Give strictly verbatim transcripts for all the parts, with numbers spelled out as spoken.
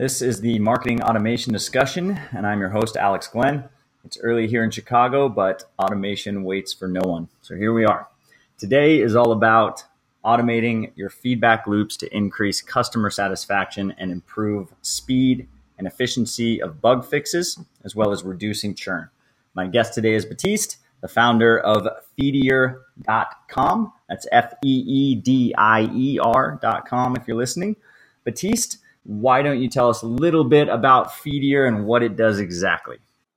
This is the Marketing Automation Discussion, and I'm your host, Alex Glenn. It's early here in Chicago, but automation waits for no one. So here we are. Today is all about automating your feedback loops to increase customer satisfaction and improve speed and efficiency of bug fixes, as well as reducing churn. My guest today is Baptiste, the founder of Feedier dot com. That's F E E D I E R dot com if you're listening. Baptiste, why don't you tell us a little bit about Feedier and what it does exactly?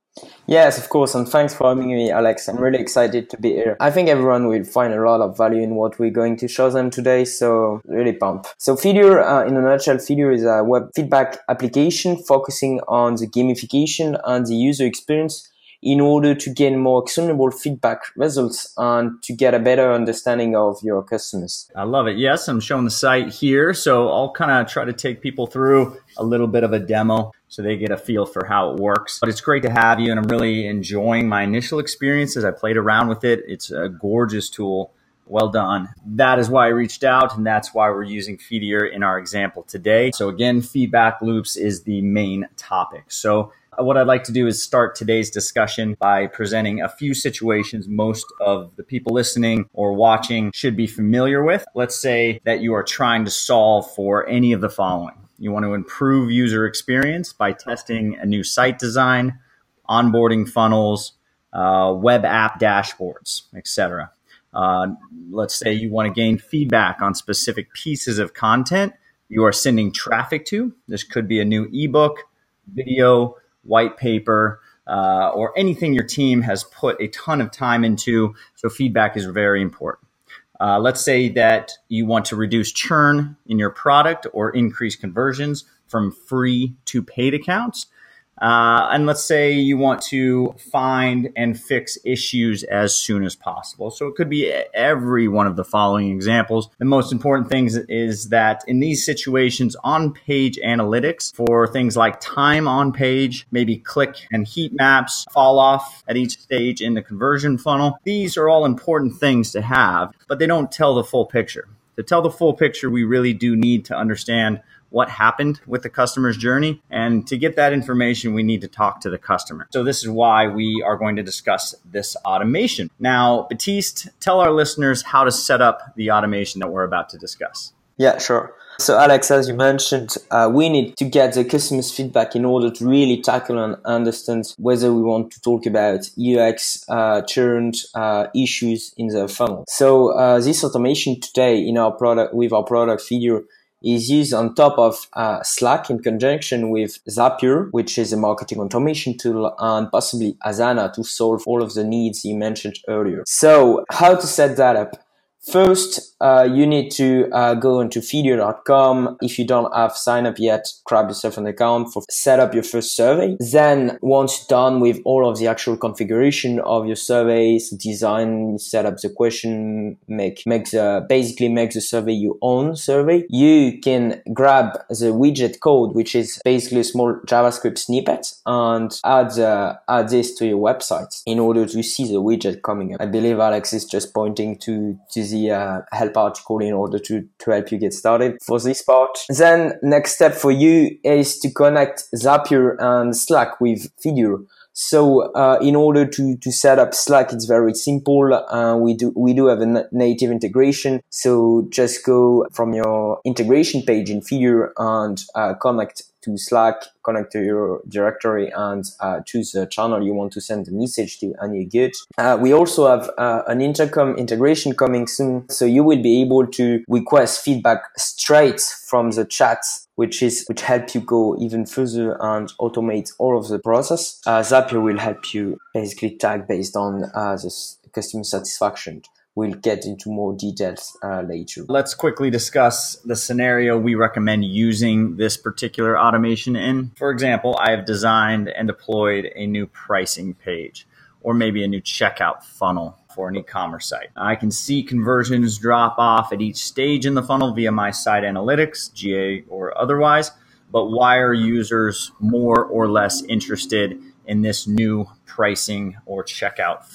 Yes, of course, and thanks for having me, Alex. I'm really excited to be here. I think everyone will find a lot of value in what we're going to show them today, so really pumped. So Feedier, uh, in a nutshell, Feedier is a web feedback application focusing on the gamification and the user experience in order to gain more actionable feedback results and to get a better understanding of your customers. I love it. Yes, I'm showing the site here, so I'll kind of try to take people through a little bit of a demo so they get a feel for how it works. But it's great to have you, and I'm really enjoying my initial experiences. I played around with it. It's a gorgeous tool. Well done. That is why I reached out, and that's why we're using Feedier in our example today. So again, feedback loops is the main topic. So what I'd like to do is start today's discussion by presenting a few situations most of the people listening or watching should be familiar with. Let's say that you are trying to solve for any of the following. You want to improve user experience by testing a new site design, onboarding funnels, uh, web app dashboards, et cetera. Uh, let's say you want to gain feedback on specific pieces of content you are sending traffic to. This could be a new ebook, video, white paper, uh, or anything your team has put a ton of time into. So feedback is very important. Uh, let's say that you want to reduce churn in your product or increase conversions from free to paid accounts. Uh, and let's say you want to find and fix issues as soon as possible. So it could be every one of the following examples. The most important thing is that in these situations, on-page analytics for things like time on page, maybe click and heat maps, fall off at each stage in the conversion funnel. These are all important things to have, but they don't tell the full picture. To tell the full picture, we really do need to understand what happened with the customer's journey. And to get that information, we need to talk to the customer. So this is why we are going to discuss this automation. Now, Baptiste, tell our listeners how to set up the automation that we're about to discuss. Yeah, sure. So Alex, as you mentioned, uh, we need to get the customer's feedback in order to really tackle and understand whether we want to talk about U X, uh, churn, uh, issues in the funnel. So uh, this automation today in our product, with our product Feedier, is used on top of uh, Slack in conjunction with Zapier, which is a marketing automation tool, and possibly Asana to solve all of the needs you mentioned earlier. So how to set that up? First, uh, you need to uh, go into Feedier dot com. If you don't have signed up yet, grab yourself an account for set up your first survey. Then once you're done with all of the actual configuration of your surveys, design, set up the question, make, make the, basically make the survey your own survey, you can grab the widget code, which is basically a small JavaScript snippet, and add, uh, add this to your website in order to see the widget coming up. I believe Alex is just pointing to, to the the uh, help article in order to, to help you get started for this part. Then next step for you is to connect Zapier and Slack with Feedier. So uh, in order to, to set up Slack, it's very simple. Uh, we do we do have a n- native integration. So just go from your integration page in Feedier and uh, connect to Slack, connect to your directory, and uh, choose the channel you want to send the message to, and you're good. Uh, we also have uh, an intercom integration coming soon, so you will be able to request feedback straight from the chat, which is which help you go even further and automate all of the process. Uh, Zapier will help you basically tag based on uh, the customer satisfaction. We'll get into more details uh, later. Let's quickly discuss the scenario we recommend using this particular automation in. For example, I have designed and deployed a new pricing page, or maybe a new checkout funnel for an e-commerce site. I can see conversions drop off at each stage in the funnel via my site analytics, G A or otherwise, but why are users more or less interested in this new pricing or checkout funnel?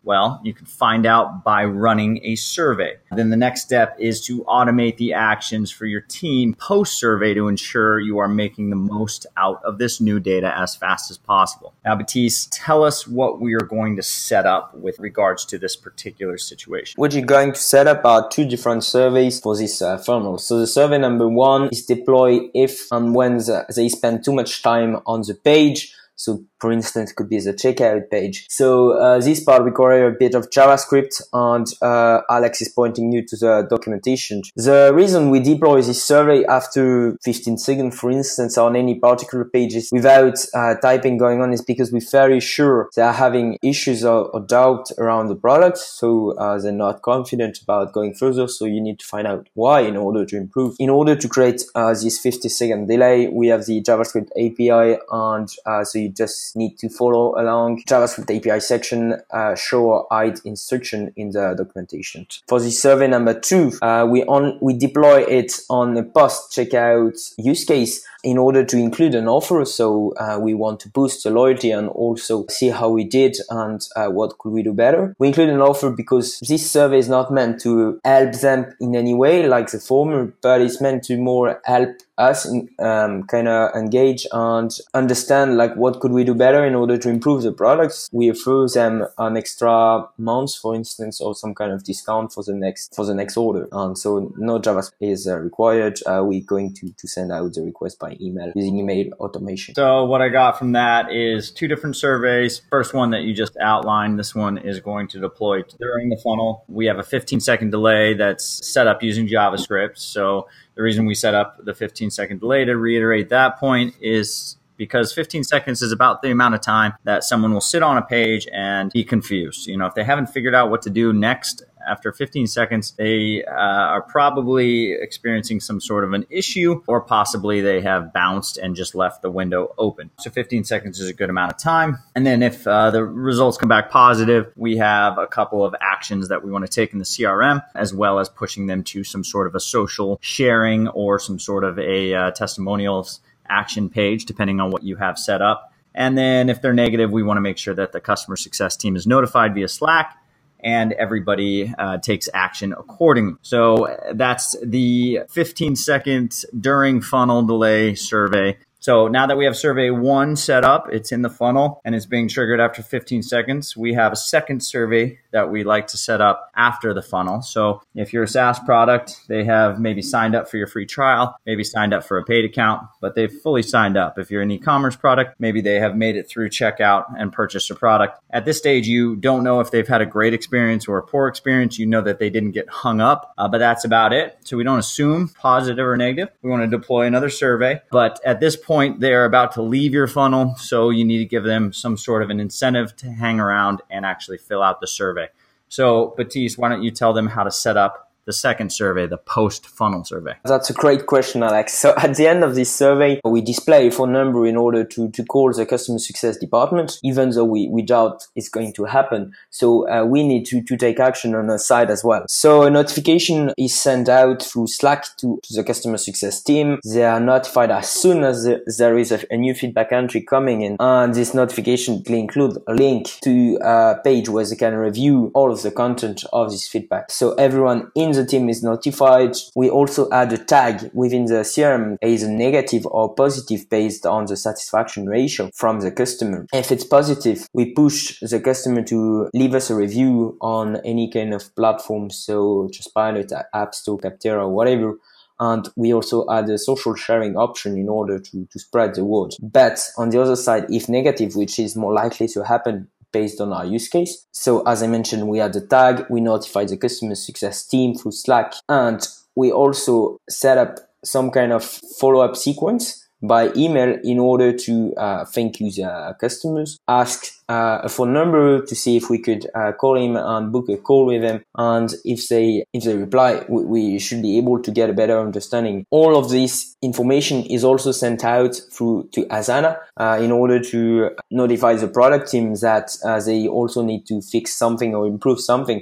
Well, you can find out by running a survey. Then the next step is to automate the actions for your team post-survey to ensure you are making the most out of this new data as fast as possible. Now, Baptiste, tell us what we are going to set up with regards to this particular situation. What you're going to set up are two different surveys for this uh, funnel. So the survey number one is deploy if and when the, they spend too much time on the page. So, for instance, it could be the checkout page. So uh, this part requires a bit of JavaScript, and uh, Alex is pointing you to the documentation. The reason we deploy this survey after fifteen seconds, for instance, on any particular pages without uh, typing going on is because we're very sure they are having issues or, or doubt around the product. So uh, they're not confident about going further. So you need to find out why in order to improve. In order to create uh, this fifty second delay, we have the JavaScript A P I, and uh, so you just need to follow along JavaScript A P I section, uh, show or hide instruction in the documentation. For the survey number two, uh, we on we deploy it on a post checkout use case in order to include an offer. So uh, we want to boost the loyalty and also see how we did and uh, what could we do better. We include an offer because this survey is not meant to help them in any way like the former, but it's meant to more help us um, kind of engage and understand like what could we do better in order to improve the products. We offer them an extra month, for instance, or some kind of discount for the next for the next order. And so no JavaScript is uh, required. Uh, we're going to to send out the request by email using email automation. So what I got from that is two different surveys. First one that you just outlined, this one is going to deploy during the funnel. We have a fifteen second delay that's set up using JavaScript. So the reason we set up the fifteen second delay, to reiterate that point, is because fifteen seconds is about the amount of time that someone will sit on a page and be confused. You know, if they haven't figured out what to do next after fifteen seconds, they uh, are probably experiencing some sort of an issue, or possibly they have bounced and just left the window open. So fifteen seconds is a good amount of time. And then if uh, the results come back positive, we have a couple of actions that we want to take in the C R M, as well as pushing them to some sort of a social sharing or some sort of a uh, testimonials action page, depending on what you have set up. And then if they're negative, we want to make sure that the customer success team is notified via Slack and everybody uh, takes action accordingly. So that's the fifteen second during funnel delay survey. So now that we have survey one set up, it's in the funnel and it's being triggered after fifteen seconds. We have a second survey that we like to set up after the funnel. So if you're a SaaS product, they have maybe signed up for your free trial, maybe signed up for a paid account, but they've fully signed up. If you're an e-commerce product, maybe they have made it through checkout and purchased a product. At this stage, you don't know if they've had a great experience or a poor experience. You know that they didn't get hung up, uh, but that's about it. So we don't assume positive or negative. We want to deploy another survey, but at this point, Point, they're about to leave your funnel, so you need to give them some sort of an incentive to hang around and actually fill out the survey. So, Baptiste, why don't you tell them how to set up the second survey, the post-funnel survey? That's a great question, Alex. So at the end of this survey, we display a phone number in order to, to call the customer success department, even though we, we doubt it's going to happen. So uh, we need to, to take action on our side as well. So a notification is sent out through Slack to, to the customer success team. They are notified as soon as the, there is a, a new feedback entry coming in. And this notification will include a link to a page where they can review all of the content of this feedback. So everyone in the team is notified. We also add a tag within the C R M as a negative or positive based on the satisfaction ratio from the customer. If it's positive, we push the customer to leave us a review on any kind of platform, so Trustpilot, App Store, Capterra, whatever. And we also add a social sharing option in order to, to spread the word. But on the other side, if negative, which is more likely to happen based on our use case. So as I mentioned, we add the tag, we notify the customer success team through Slack, and we also set up some kind of follow-up sequence by email in order to uh, thank you the customers, ask uh, a phone number to see if we could uh, call him and book a call with him. And if they if they reply, we, we should be able to get a better understanding. All of this information is also sent out through to Asana uh, in order to notify the product team that uh, they also need to fix something or improve something.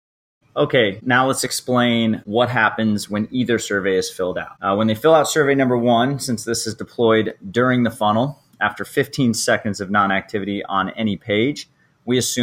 Okay, now let's explain what happens when either survey is filled out. Uh, when they fill out survey number one, since this is deployed during the funnel, after fifteen seconds of non-activity on any page, we assume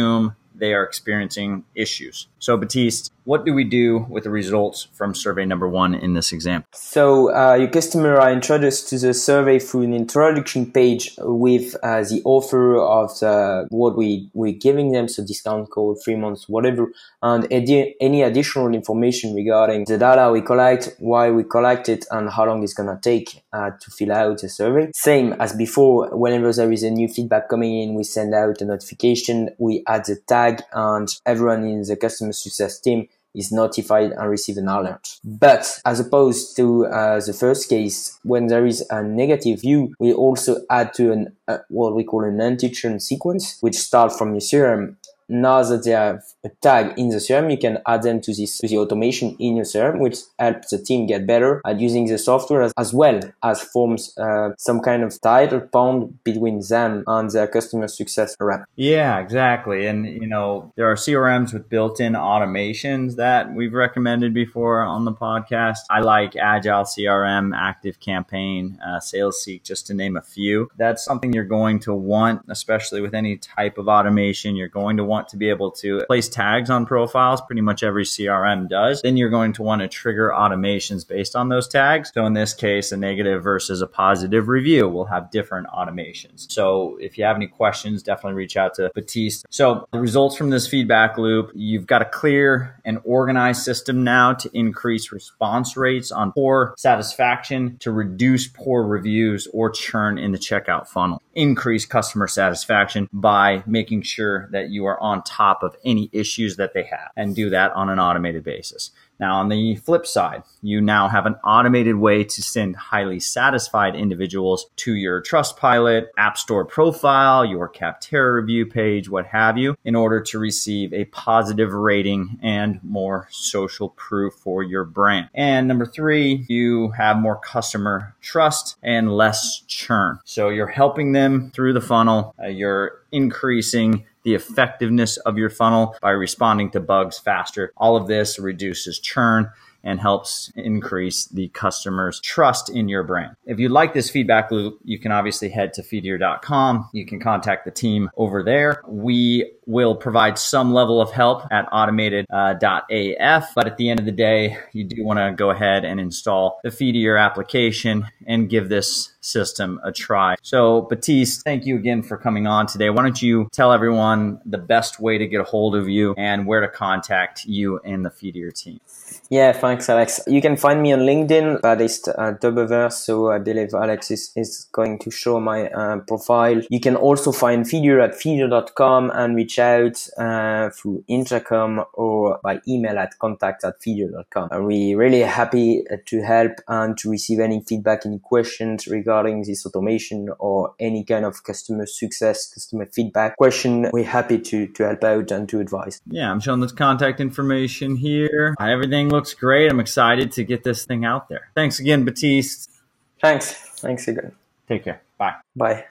they are experiencing issues. So Baptiste, what do we do with the results from survey number one in this example? So uh, your customer are introduced to the survey through an introduction page with uh, the offer of the, what we, we're giving them, so discount code, three months, whatever, and adi- any additional information regarding the data we collect, why we collect it, and how long it's going to take uh, to fill out the survey. Same as before, whenever there is a new feedback coming in, we send out a notification, we add the tag, and everyone in the customer success team is notified and receive an alert. But as opposed to uh, the first case, when there is a negative view, we also add to an uh, what we call an anti-churn sequence, which starts from your C R M. Now that they have a tag in the C R M, you can add them to this to the automation in your C R M, which helps the team get better at using the software, as, as well as forms uh, some kind of tighter bond between them and their customer success rep. Yeah, exactly. And, you know, there are C R Ms with built-in automations that we've recommended before on the podcast. I like Agile C R M, Active Campaign, uh, SalesSeek, just to name a few. That's something you're going to want, especially with any type of automation. You're going to want to be able to place tags on profiles. Pretty much every C R M does. Then you're going to want to trigger automations based on those tags. So in this case, a negative versus a positive review will have different automations. So if you have any questions, definitely reach out to Baptiste. So the results from this feedback loop, you've got a clear and organized system now to increase response rates on poor satisfaction, to reduce poor reviews or churn in the checkout funnel, increase customer satisfaction by making sure that you are on top of any issues that they have, and do that on an automated basis. Now, on the flip side, you now have an automated way to send highly satisfied individuals to your Trustpilot, App Store profile, your Capterra review page, what have you, in order to receive a positive rating and more social proof for your brand. And number three, you have more customer trust and less churn. So you're helping them through the funnel. Uh, you're increasing the effectiveness of your funnel by responding to bugs faster. All of this reduces churn and helps increase the customer's trust in your brand. If you like this feedback loop, you can obviously head to feedier dot com. You can contact the team over there. We will provide some level of help at automated dot A F, but at the end of the day, you do want to go ahead and install the Feedier application and give this system a try. So Baptiste, thank you again for coming on today. Why don't you tell everyone the best way to get a hold of you and where to contact you and the Feedier team? Yeah, thanks, Alex. You can find me on LinkedIn, Baptiste uh, Dubever, so I believe Alex is, is going to show my uh, profile. You can also find Feedier at feedier dot com and reach out uh, through Intercom or by email at contact at feedier dot com. Uh, we're really happy to help and to receive any feedback, any questions regarding this automation or any kind of customer success, customer feedback question. We're happy to, to help out and to advise. Yeah, I'm showing this contact information here. Everything looks great. I'm excited to get this thing out there. Thanks again, Baptiste. Thanks. Thanks again. Take care. Bye. Bye.